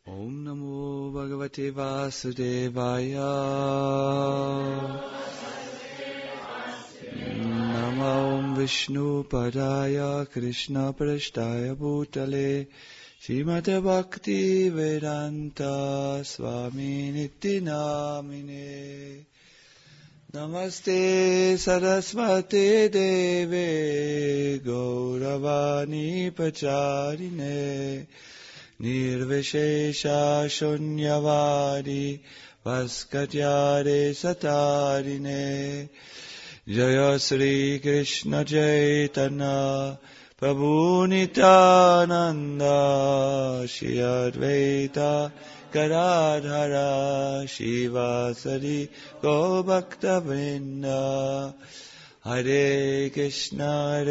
Om Namo Bhagavate Vasudevaya. Namo Vishnu Padaya Krishna Prashtaya Bhutale Srimate Bhakti Vedanta Swami Niti Namine. Namaste Saraswate Deve Gauravani Pacharine Nirvishesha Shunyavadi Vaskatyare Satarine Jaya Sri Krishna Chaitanya Prabhu Nityananda Shri Advaita Gadadhara Shivasari Gobhakta Vrinda Hare Krishna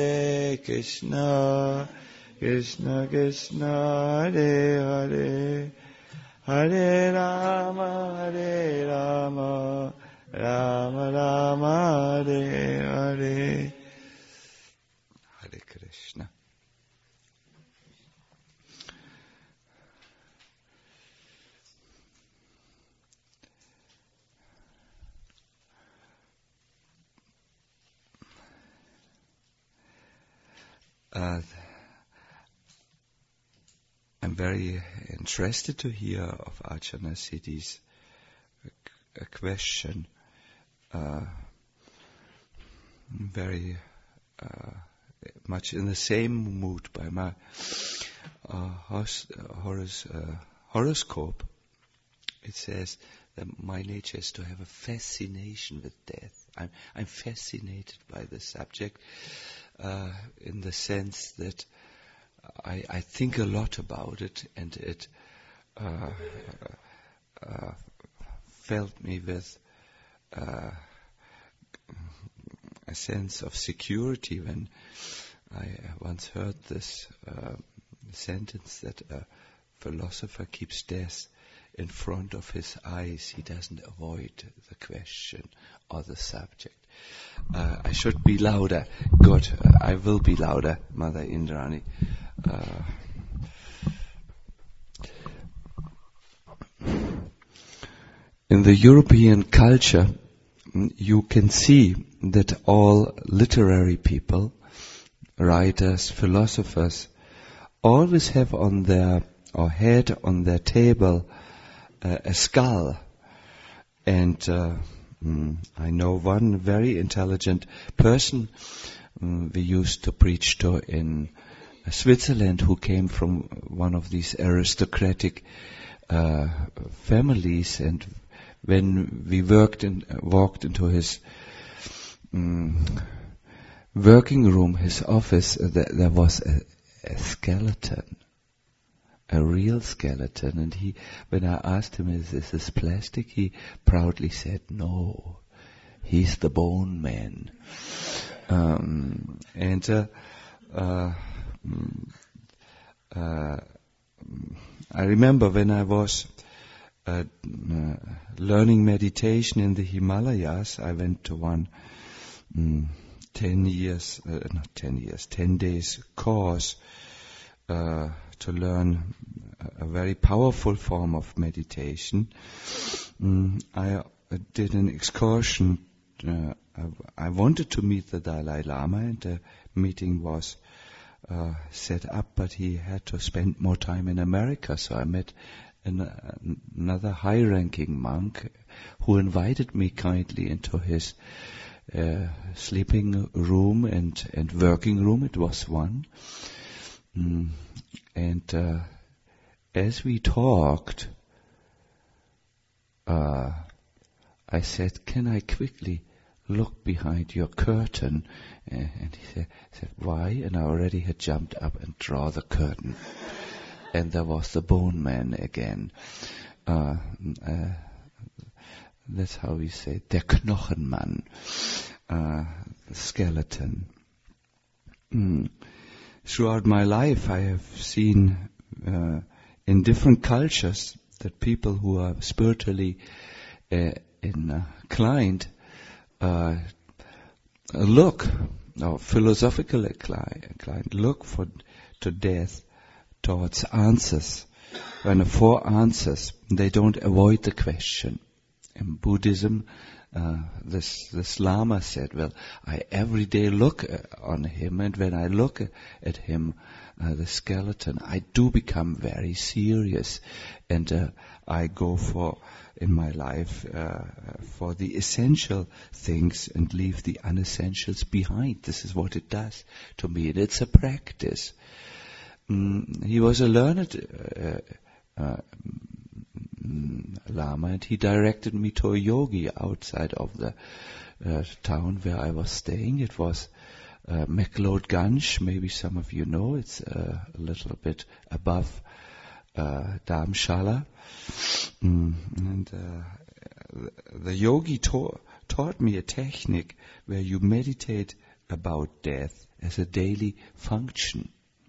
Krishna Krishna Hare Hare Hare Rama Rama Rama Hare Hare. Hare Krishna. I'm very interested to hear of Archana Siddhi's a question. Very much in the same mood by my horoscope. It says that my nature is to have a fascination with death. I'm fascinated by the subject in the sense that I think a lot about it, and it filled me with a sense of security when I once heard this sentence that a philosopher keeps death in front of his eyes. He doesn't avoid the question or the subject. I should be louder. Good, I will be louder, Mother Indrani. In the European culture, you can see that all literary people, writers, philosophers, always have on their, or had on their table, a skull. And I know one very intelligent person we used to preach to in Switzerland, who came from one of these aristocratic families, and when we walked into his working room, his office, there was a skeleton, a real skeleton, and when I asked him, is this plastic, he proudly said, no, he's the bone man. I remember when I was learning meditation in the Himalayas, I went to one 10 days course to learn a very powerful form of meditation. I did an excursion. I wanted to meet the Dalai Lama, and the meeting was set up, but he had to spend more time in America, so I met another high-ranking monk who invited me kindly into his sleeping room and working room. It was one. And as we talked, I said, can I quickly look behind your curtain? And he said, why? And I already had jumped up and draw the curtain. And there was the bone man again. That's how we say, der Knochenmann, the skeleton. Throughout my life, I have seen in different cultures that people who are spiritually inclined look, or philosophically inclined, look to death towards answers the four answers, they don't avoid the question. In Buddhism, this Lama said, well, I every day look on him, and when I look at him, the skeleton, I do become very serious, and I go for, in my life, for the essential things and leave the unessentials behind. This is what it does to me, and it's a practice. He was a learned Lama, and he directed me to a yogi outside of the town where I was staying. It was McLeod-Ganj, maybe some of you know. It's a little bit above Dharamshala. The yogi taught me a technique where you meditate about death as a daily function.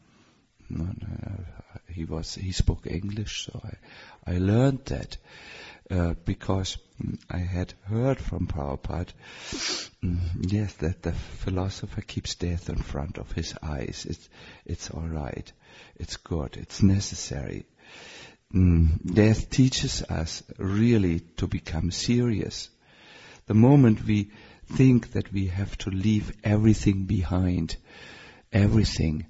He spoke English, so I learned that because I had heard from Prabhupada, yes, that the philosopher keeps death in front of his eyes. It's all right, it's good, it's necessary. Death teaches us really to become serious. The moment we think that we have to leave everything behind, everything,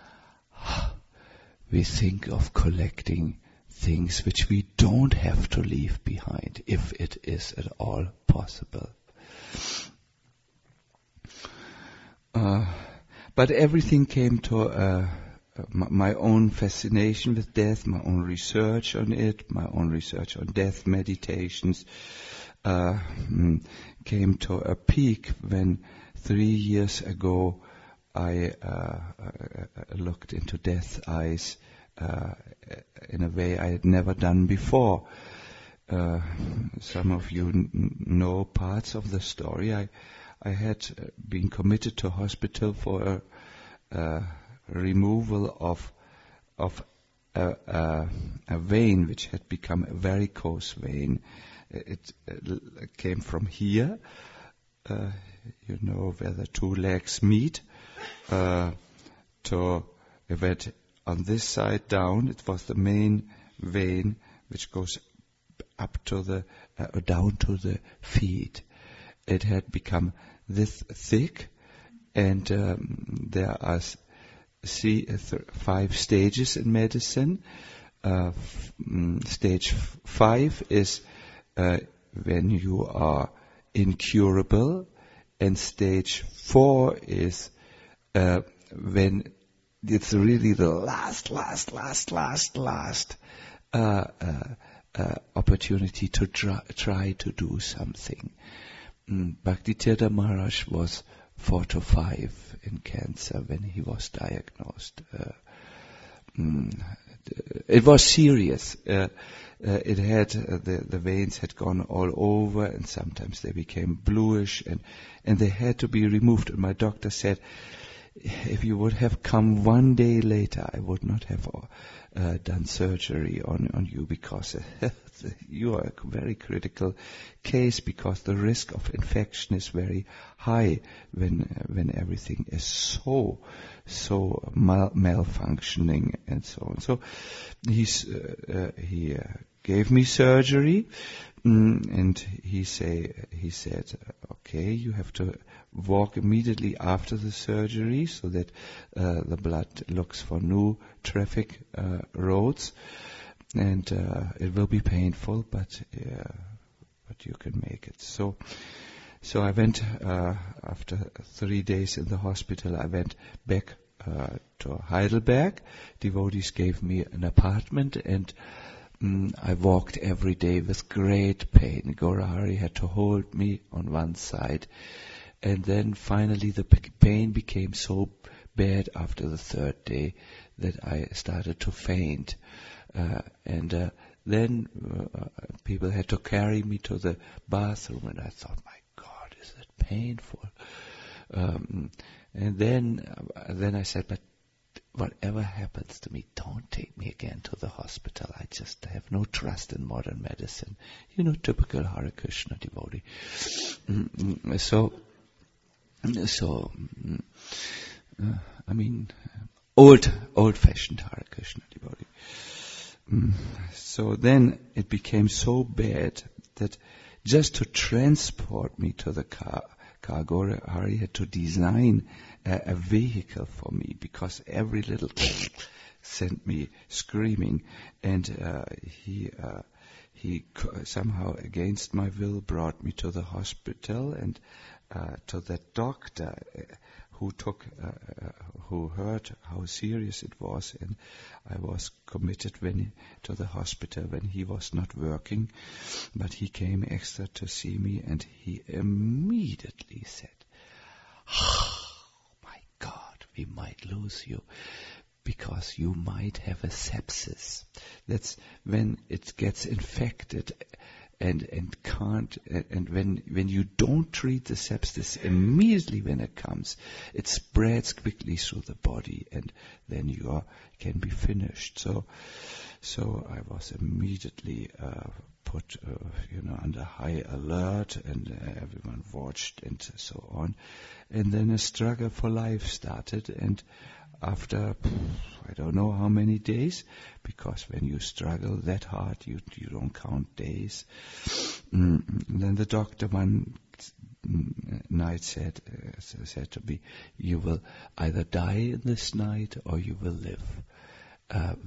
we think of collecting things which we don't have to leave behind, if it is at all possible. But everything came to my own fascination with death, my own research on it, my own research on death meditations, came to a peak when 3 years ago I looked into death's eyes in a way I had never done before. Some of you know parts of the story. I had been committed to hospital for a removal of a vein which had become a varicose vein. It came from here, you know, where the two legs meet, to it went on this side down. It was the main vein which goes up to the down to the feet. It had become this thick, and there are 5 stages in medicine. Stage 5 is when you are incurable, and stage 4 is when it's really the last opportunity to try to do something. Bhaktitirtha Maharaj was 4 to 5 in cancer when he was diagnosed. It was serious. It had the veins had gone all over, and sometimes they became bluish, and they had to be removed. And my doctor said, if you would have come 1 day later, I would not have done surgery on you, because you are a very critical case, because the risk of infection is very high when everything is so malfunctioning and so on. So he gave me surgery, and he said, okay, you have to walk immediately after the surgery so that the blood looks for new traffic roads, and it will be painful, but you can make it. So I went after 3 days in the hospital. I went back to Heidelberg. Devotees gave me an apartment, and I walked every day with great pain. Gaurahari had to hold me on one side. And then finally the pain became so bad after the 3rd day that I started to faint. And then people had to carry me to the bathroom, and I thought, my God, is that painful? And then I said, but whatever happens to me, don't take me again to the hospital. I just have no trust in modern medicine. You know, typical Hare Krishna devotee. I mean, old-fashioned Hare Krishna devotee. So then it became so bad that just to transport me to the cargo, Hari had to design a vehicle for me, because every little sent me screaming, and he somehow against my will brought me to the hospital, and to that doctor who heard how serious it was, and I was committed to the hospital when he was not working, but he came extra to see me, and he immediately said, "Oh my God, we might lose you, because you might have a sepsis." That's when it gets infected and when you don't treat the sepsis immediately when it comes, it spreads quickly through the body, and then you can be finished. So I was immediately put under high alert, and everyone watched and so on, and then a struggle for life started. And after I don't know how many days, because when you struggle that hard, you don't count days. Then the doctor one night said to me, "You will either die in this night or you will live."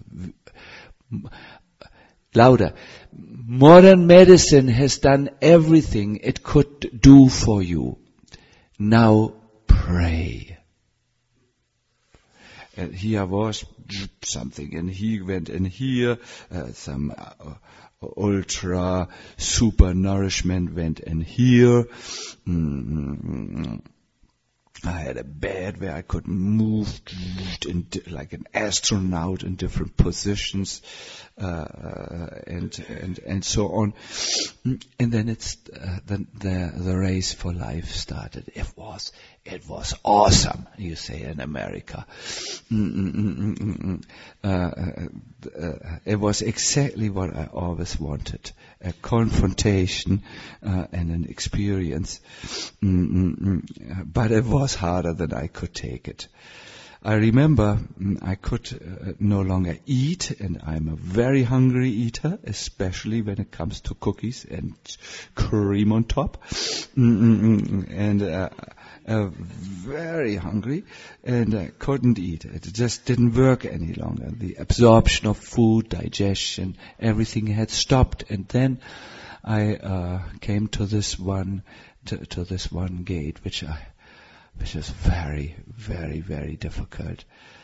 Louder. Modern medicine has done everything it could do for you. Now pray. And here was something, and he went in here, some ultra super nourishment went in here. I had a bed where I could move like an astronaut in different positions, and so on. And then the race for life started. It was awesome, you say in America. It was exactly what I always wanted: a confrontation and an experience. But it was harder than I could take it. I remember I could no longer eat, and I'm a very hungry eater, especially when it comes to cookies and cream on top. Very hungry, and I couldn't eat. It just didn't work any longer. The absorption of food, digestion, everything had stopped. And then I came to this one gate, which is very, very, very difficult.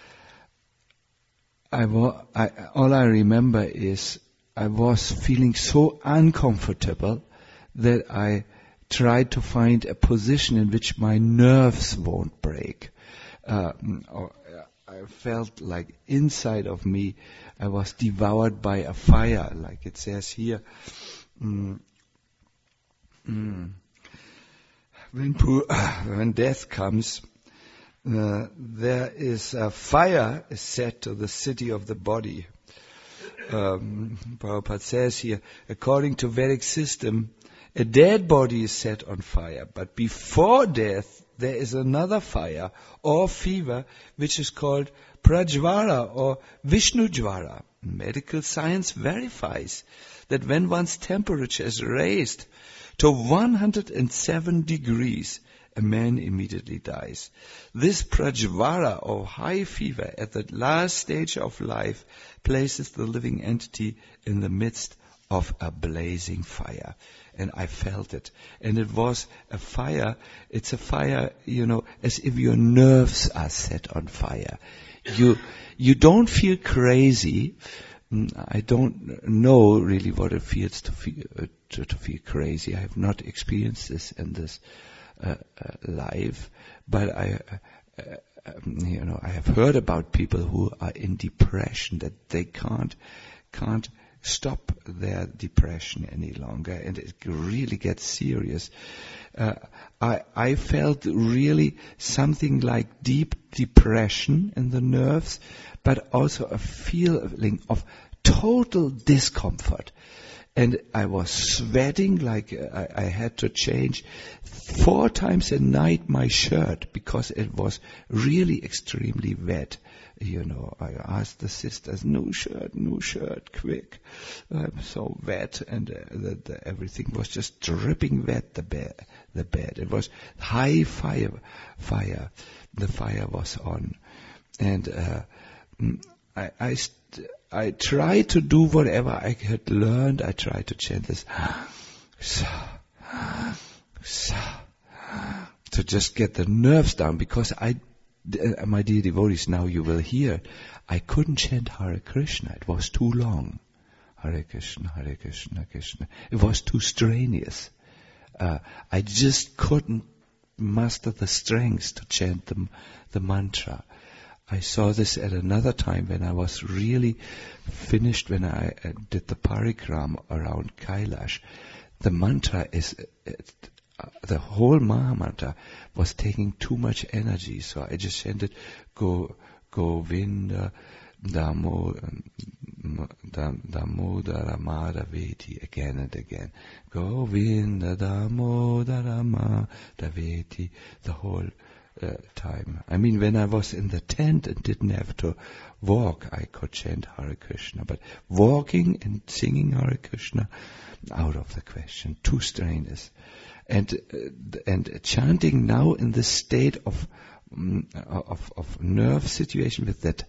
All I remember is I was feeling so uncomfortable that I tried to find a position in which my nerves won't break. I felt like inside of me I was devoured by a fire, like it says here. When death comes, there is a fire set to the city of the body. Prabhupada says here, according to Vedic system, a dead body is set on fire, but before death there is another fire or fever which is called Prajvara or Vishnujvara. Medical science verifies that when one's temperature is raised to 107 degrees, a man immediately dies. This Prajvara or high fever at the last stage of life places the living entity in the midst of a blazing fire. And I felt it. And it was a fire. It's a fire, as if your nerves are set on fire. You don't feel crazy. I don't know really what it feels to feel crazy. I have not experienced this in this life, but I have heard about people who are in depression, that they can't stop their depression any longer, and it really gets serious. I felt really something like deep depression in the nerves, but also a feeling of total discomfort. And I was sweating like I had to change 4 times a night my shirt because it was really extremely wet. I asked the sisters, new shirt, quick. I'm so wet, and everything was just dripping wet, the bed. It was high fire. The fire was on. And I tried to do whatever I had learned. I tried to chant this, to just get the nerves down, because my dear devotees, now you will hear, I couldn't chant Hare Krishna. It was too long. Hare Krishna, Hare Krishna, Krishna. It was too strenuous. I just couldn't muster the strength to chant the mantra. I saw this at another time when I was really finished, when I did the parikram around Kailash. The mantra the whole Maha Mantra was taking too much energy, so I just chanted Govinda Damodara Madhaveti again and again. Govinda Damodara Madhaveti, the whole time. I mean, when I was in the tent and didn't have to walk, I could chant Hare Krishna. But walking and singing Hare Krishna, out of the question, too strenuous. And chanting now in this state of nerve situation with that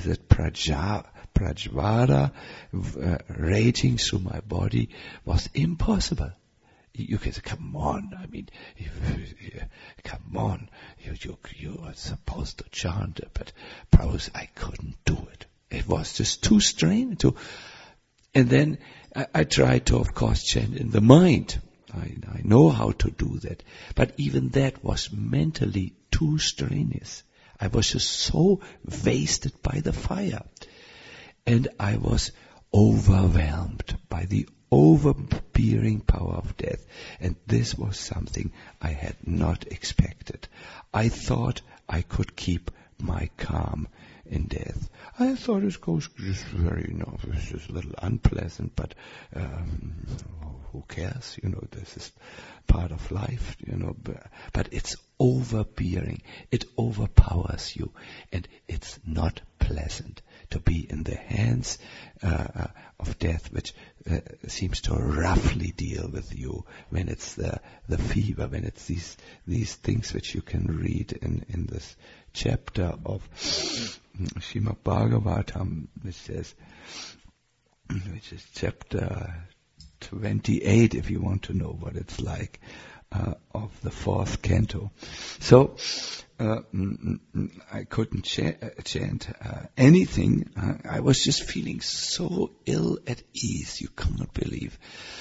prajvara raging through my body was impossible. You can say, come on, I mean, come on, you are supposed to chant, but Prabhu, I couldn't do it. It was just too strained. And then I tried to, of course, chant in the mind. I know how to do that. But even that was mentally too strenuous. I was just so wasted by the fire. And I was overwhelmed by the overbearing power of death. And this was something I had not expected. I thought I could keep my calm in death. I thought it goes just very, it's just a little unpleasant, but who cares? This is part of life, but it's overbearing. It overpowers you, and it's not pleasant to be in the hands of death, which seems to roughly deal with you when it's the fever, when it's these things which you can read in this chapter of Srimad Bhagavatam, which is chapter 28, if you want to know what it's like, of the 4th canto. So I couldn't chant anything. I was just feeling so ill at ease. You cannot believe.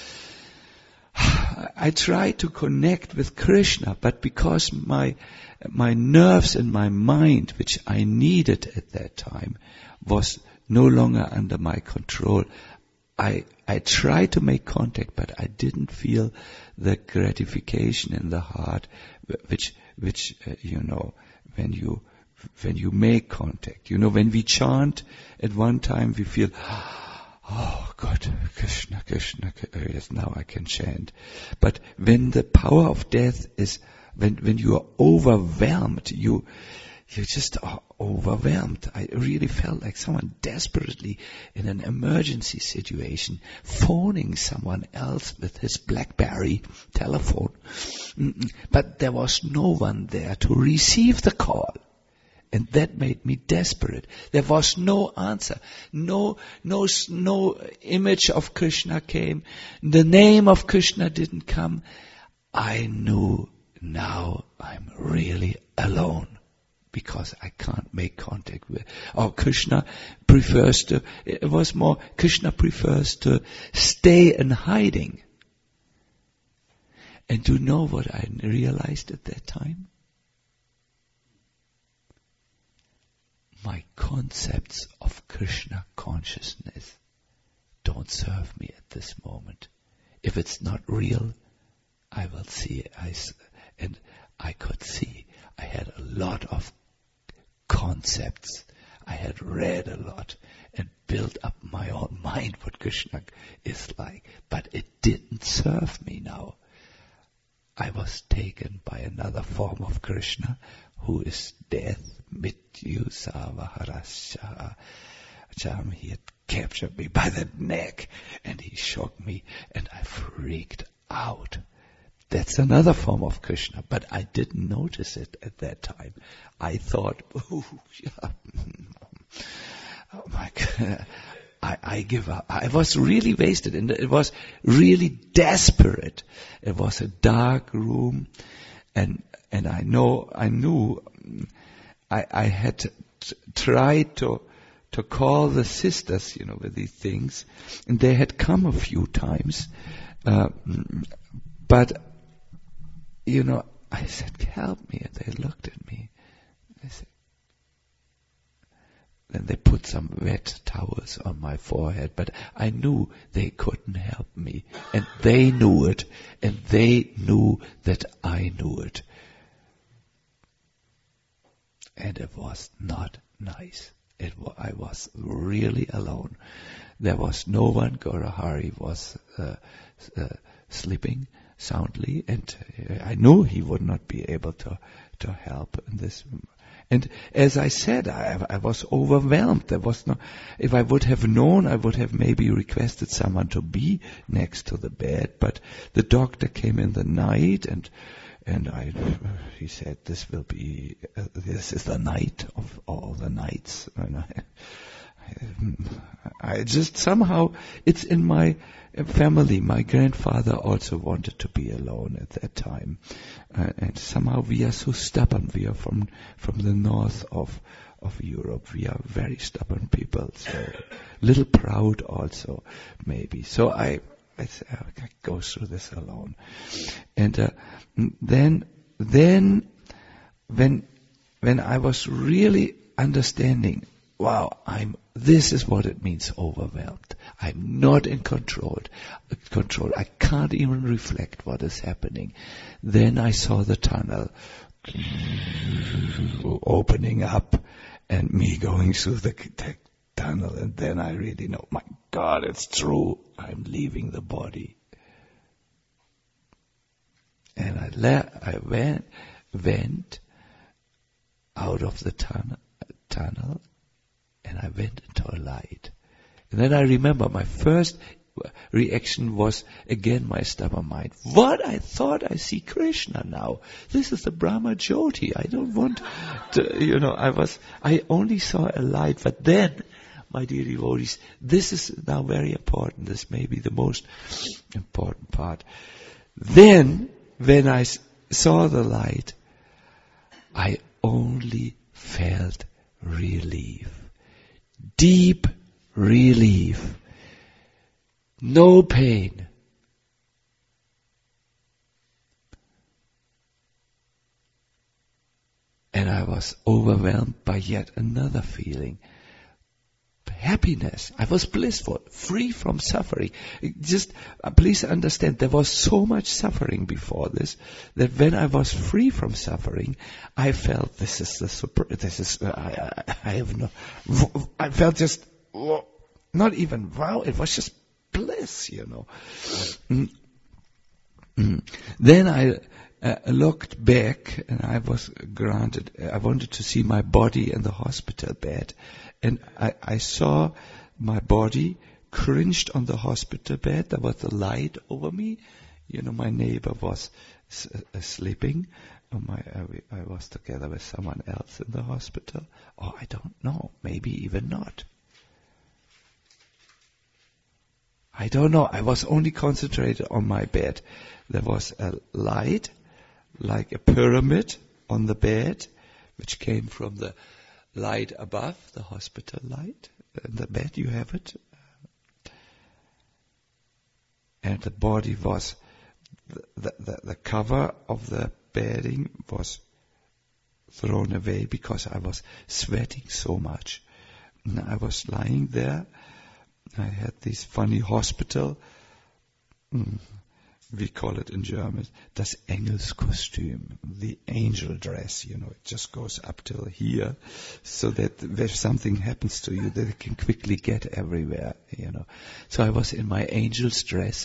I tried to connect with Krishna, but because my nerves and my mind, which I needed at that time, was no longer under my control, I tried to make contact, but I didn't feel the gratification in the heart, which when you make contact. When we chant at one time, we feel, oh God, Krishna, Krishna, yes, now I can chant. But when the power of death is, when you are overwhelmed, you just are overwhelmed. I really felt like someone desperately in an emergency situation, phoning someone else with his BlackBerry telephone. But there was no one there to receive the call. And that made me desperate. There was no answer. No image of Krishna came. The name of Krishna didn't come. I knew now I'm really alone, because I can't make contact with. Or Krishna prefers to stay in hiding. And do you know what I realized at that time? My concepts of Krishna consciousness don't serve me at this moment. If it's not real, I will see it. I could see I had a lot of concepts. I had read a lot and built up my own mind what Krishna is like. But it didn't serve me now. I was taken by another form of Krishna, who is death, Mrityu Savaharasya. He had captured me by the neck and he shook me and I freaked out. That's another form of Krishna, but I didn't notice it at that time. I thought, oh my God, I give up. I was really wasted and it was really desperate. It was a dark room and I knew I had tried to call the sisters, with these things, and they had come a few times, but I said, help me, and they looked at me. Then they put some wet towels on my forehead, but I knew they couldn't help me, and they knew it, and they knew that I knew it. And it was not nice. I was really alone. There was no one. Gora Hari was sleeping soundly, and I knew he would not be able to help in this. And as I said, I was overwhelmed. There was no. If I would have known, I would have maybe requested someone to be next to the bed. But the doctor came in the night, and he said, this is the night of all the nights. And I just somehow, it's in my family. My grandfather also wanted to be alone at that time. And somehow we are so stubborn. We are from the north of Europe. We are very stubborn people. So little proud also, maybe. So I go through this alone. And then when I was really understanding, wow, this is what it means overwhelmed. I'm not in control. I can't even reflect what is happening. Then I saw the tunnel opening up and me going through the tunnel, and then I really know, my God, it's true. I'm leaving the body. And I went out of the tunnel, and I went into a light. And then I remember my first reaction was again my stubborn mind. What? I thought I see Krishna now. This is the Brahma Jyoti. I don't want to, I only saw a light. But then, my dear devotees, this is now very important. This may be the most important part. Then, when I saw the light, I only felt relief. Deep relief. No pain. And I was overwhelmed by yet another feeling. Happiness. I was blissful, free from suffering. Just please understand, there was so much suffering before this that when I was free from suffering, I felt I felt just not even wow. It was just bliss, Then I looked back, and I wanted to see my body in the hospital bed. And I saw my body cringed on the hospital bed. There was a light over me. My neighbor was sleeping. I was together with someone else in the hospital. Or I don't know. Maybe even not. I don't know. I was only concentrated on my bed. There was a light, like a pyramid on the bed, which came from the light above, the hospital light. In the bed you have it. And the body was, the cover of the bedding was thrown away because I was sweating so much. And I was lying there. I had this funny hospital we call it in German, das Engelskostüm, the angel dress, it just goes up till here, so that if something happens to you, that it can quickly get everywhere, So I was in my angel's dress,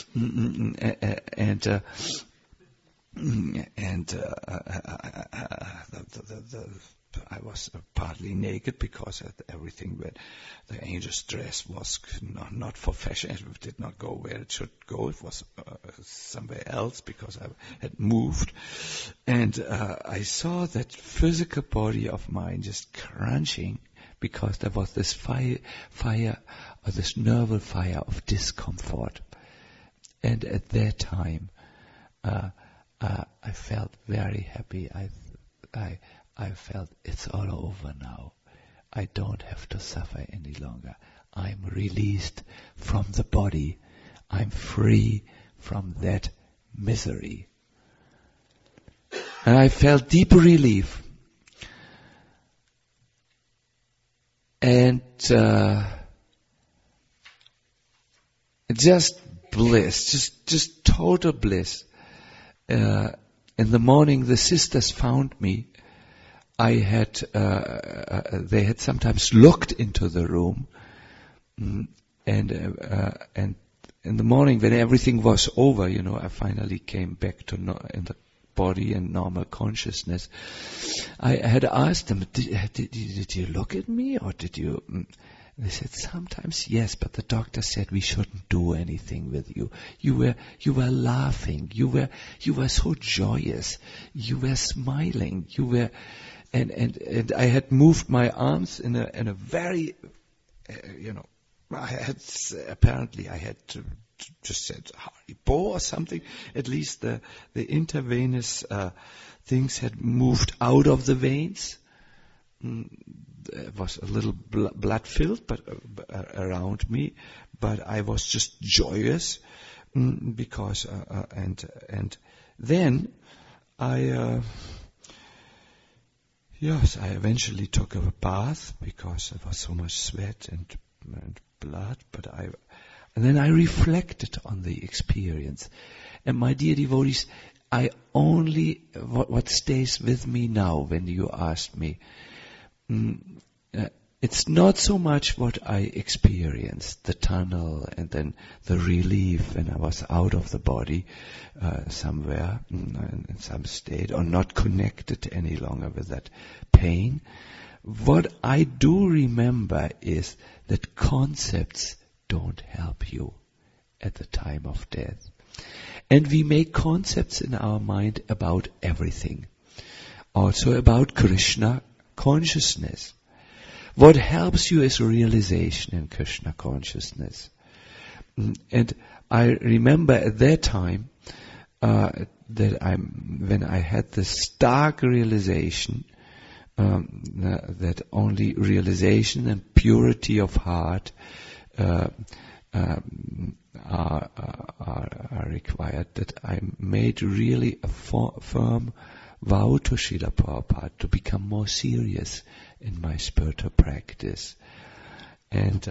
I was partly naked because everything where the angel's dress was not for fashion. It did not go where it should go. It was somewhere else because I had moved. And I saw that physical body of mine just crunching because there was this fire or this nerval fire of discomfort. And at that time, I felt very happy. I felt it's all over now. I don't have to suffer any longer. I'm released from the body. I'm free from that misery. And I felt deep relief. And just bliss, just total bliss. In the morning, the sisters found me. They had sometimes looked into the room, and in the morning when everything was over, I finally came back to in the body and normal consciousness. I had asked them, did you look at me, or did you? They said sometimes yes, but the doctor said we shouldn't do anything with you. You were laughing. You were so joyous. You were smiling. You were. And I had moved my arms in a very, I had to just said Haribo or something. At least the intravenous things had moved out of the veins. There was a little blood filled, but around me. But I was just joyous because and then Yes, I eventually took a bath because there was so much sweat and blood, and then I reflected on the experience. And my dear devotees, what stays with me now when you ask me, it's not so much what I experienced, the tunnel and then the relief when I was out of the body somewhere in some state or not connected any longer with that pain. What I do remember is that concepts don't help you at the time of death. And we make concepts in our mind about everything. Also about Krishna consciousness. What helps you is realization in Krishna consciousness. And I remember at that time when I had this stark realization that only realization and purity of heart are required, that I made really a firm vow to Srila Prabhupada to become more serious in my spiritual practice. And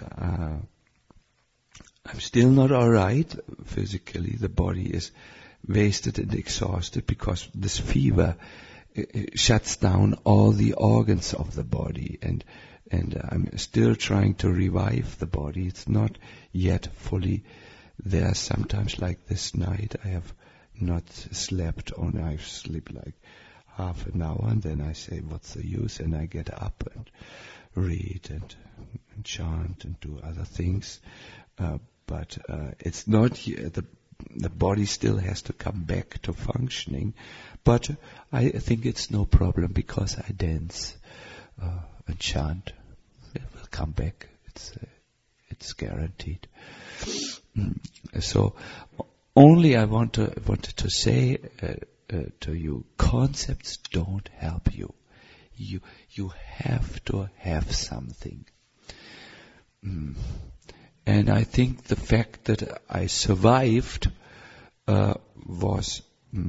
I'm still not alright physically. The body is wasted and exhausted because this fever shuts down all the organs of the body, and I'm still trying to revive the body. It's not yet fully there. Sometimes like this night I have not slept, only I sleep like half an hour, and then I say, what's the use? And I get up and read and chant and do other things. But it's not the body still has to come back to functioning. But I think it's no problem because I dance and chant. It will come back. It's guaranteed. So only I wanted to say to you, concepts don't help you. You have to have something. And I think the fact that I survived was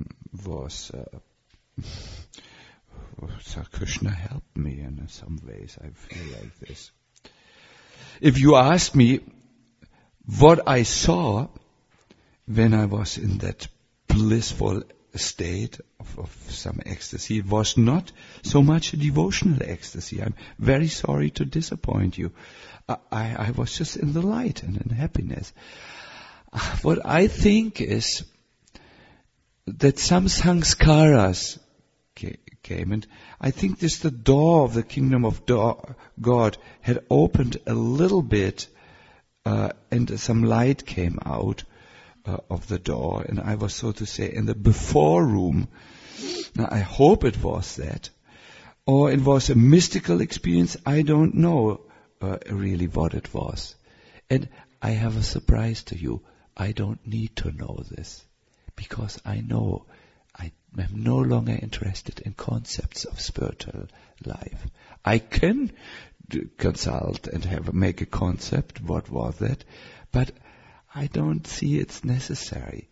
Krishna helped me in some ways. I feel like this. If you ask me what I saw, when I was in that blissful state of some ecstasy, it was not so much a devotional ecstasy. I'm very sorry to disappoint you. I was just in the light and in happiness. What I think is that some sanskaras came, and I think this the door of the kingdom of God had opened a little bit, and some light came out of the door, and I was, so to say, in the before room. Now, I hope it was that, or it was a mystical experience. I don't know really what it was. And I have a surprise to you. I don't need to know this, because I know I am no longer interested in concepts of spiritual life. I can consult and make a concept, what was that, but I don't see it's necessary.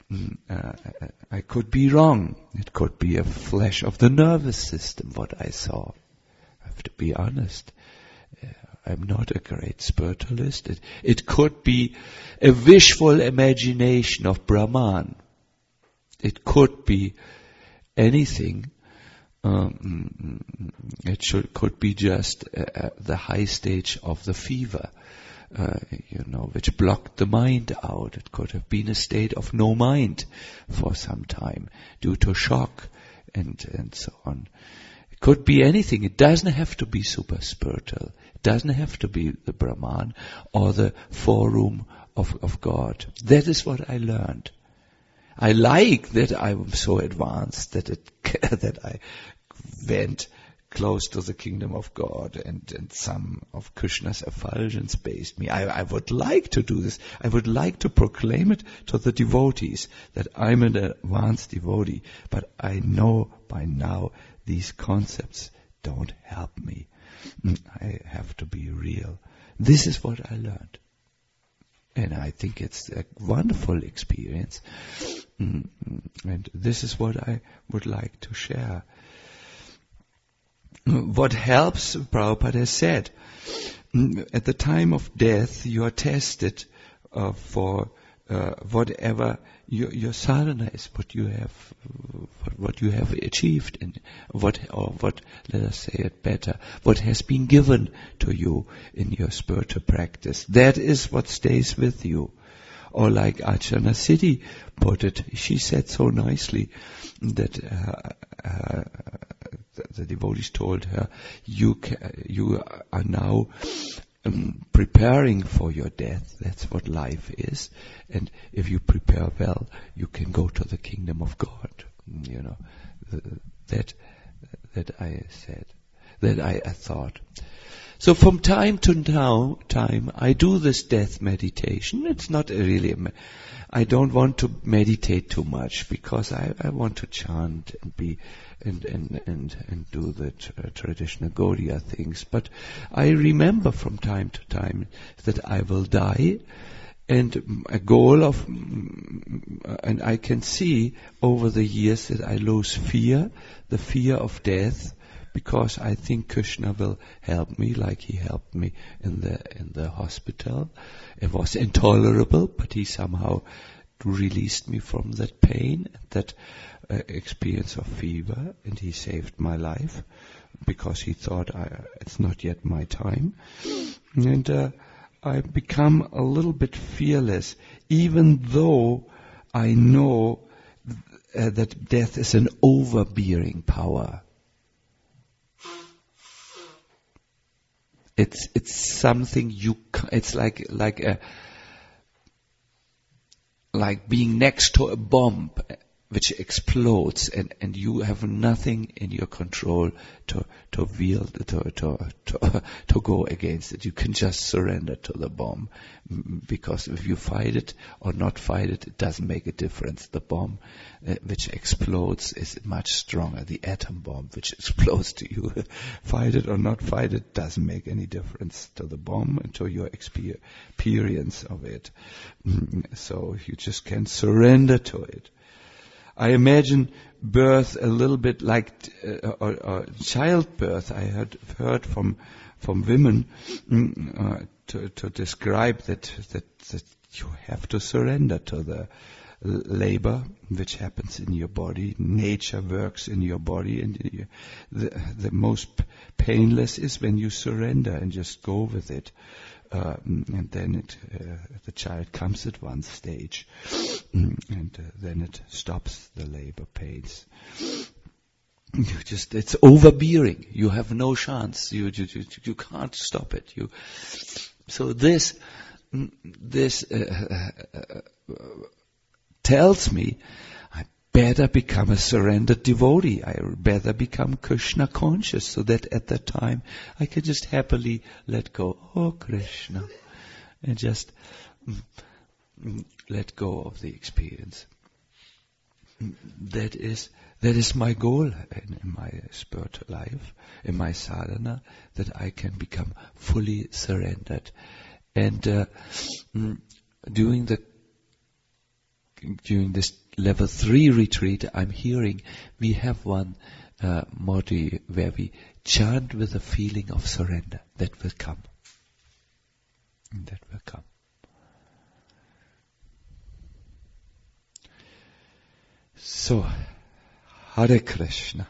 I could be wrong. It could be a flash of the nervous system, what I saw. I have to be honest. I'm not a great spiritualist. It could be a wishful imagination of Brahman. It could be anything. Could be just the high stage of the fever, which blocked the mind out. It could have been a state of no mind for some time due to shock and so on. It could be anything. It doesn't have to be super spiritual. It doesn't have to be the Brahman or the forum of God. That is what I learned. I like that I am so advanced that I went close to the kingdom of God, and some of Krishna's effulgence based me. I would like to do this. I would like to proclaim it to the devotees that I'm an advanced devotee, but I know by now these concepts don't help me. I have to be real. This is what I learned. And I think it's a wonderful experience. And this is what I would like to share. What helps, Prabhupada has said, at the time of death you are tested for whatever your sadhana is, what you have achieved, and what let us say it better, what has been given to you in your spiritual practice. That is what stays with you. Or like Achana Siddhi put it, she said so nicely that the devotees told her, you are now preparing for your death. That's what life is. And if you prepare well, you can go to the kingdom of God. That I said, that I thought. So from time to time, I do this death meditation. It's not really, I don't want to meditate too much, because I want to chant and be, and do the traditional Gaudiya things. But I remember from time to time that I will die, and a goal of, and I can see over the years that I lose fear, the fear of death, because I think Krishna will help me like he helped me in the hospital. It was intolerable, but he somehow released me from that pain, that experience of fever, and he saved my life because he thought it's not yet my time. And I become a little bit fearless, even though I know that death is an overbearing power. It's something it's like being next to a bomb which explodes, and you have nothing in your control to go against it. You can just surrender to the bomb, because if you fight it or not fight it, it doesn't make a difference. The bomb which explodes is much stronger. The atom bomb which explodes to you, fight it or not fight it, doesn't make any difference to the bomb and to your experience of it. So you just can surrender to it. I imagine birth a little bit like or childbirth. I had heard from women to describe that you have to surrender to the labor which happens in your body. Nature works in your body, and the most painless is when you surrender and just go with it. And then the child comes at one stage, and then it stops the labor pains. It's overbearing. You have no chance. You can't stop it. So this tells me I better become a surrendered devotee. I better become Krishna conscious, so that at that time I can just happily let go. Oh Krishna, and just let go of the experience. That is my goal in my spiritual life, in my sadhana, that I can become fully surrendered. And during this level 3 retreat, I'm hearing we have one modi where we chant with a feeling of surrender. That will come. That will come. So, Hare Krishna.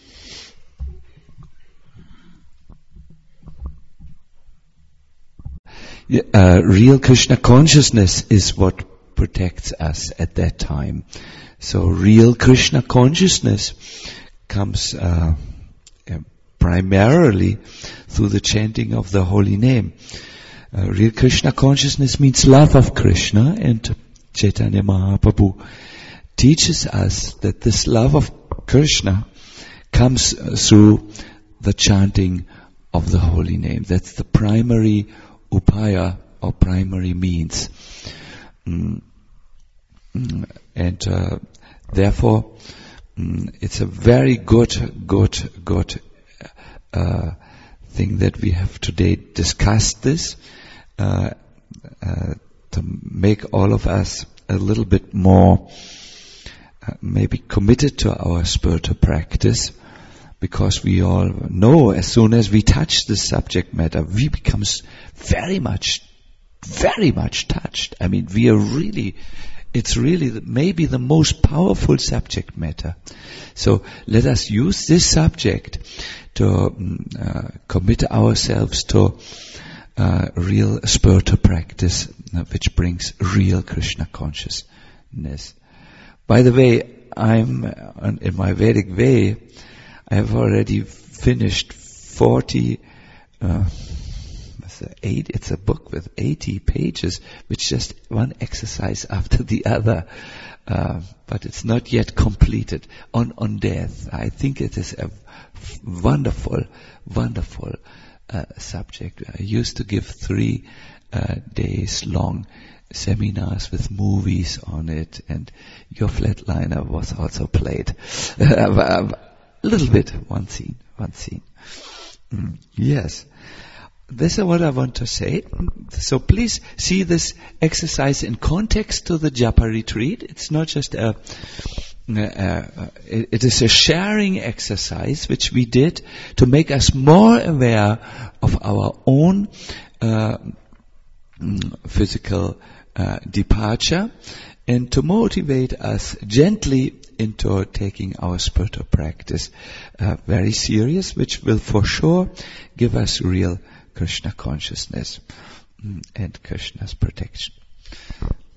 Real Krishna consciousness is what protects us at that time. So real Krishna consciousness comes primarily through the chanting of the holy name. Real Krishna consciousness means love of Krishna, and Chaitanya Mahaprabhu teaches us that this love of Krishna comes through the chanting of the holy name. That's the primary upaya or primary means. And therefore, it's a very good thing that we have today discussed this to make all of us a little bit more maybe committed to our spiritual practice, because we all know as soon as we touch the subject matter, we become very much touched. I mean, it's really maybe the most powerful subject matter. So let us use this subject to commit ourselves to real spiritual practice, which brings real Krishna consciousness. By the way, I'm in my Vedic way, I have already finished 40. It's a book with 80 pages, which just one exercise after the other, but it's not yet completed. On death, I think it is a wonderful subject. I used to give 3 days long seminars with movies on it, and Your Flatliner was also played a little bit. One scene. Yes. This is what I want to say. So please see this exercise in context to the Japa retreat. It's not just it is a sharing exercise which we did to make us more aware of our own physical departure, and to motivate us gently into taking our spiritual practice very serious, which will for sure give us real Krishna consciousness and Krishna's protection.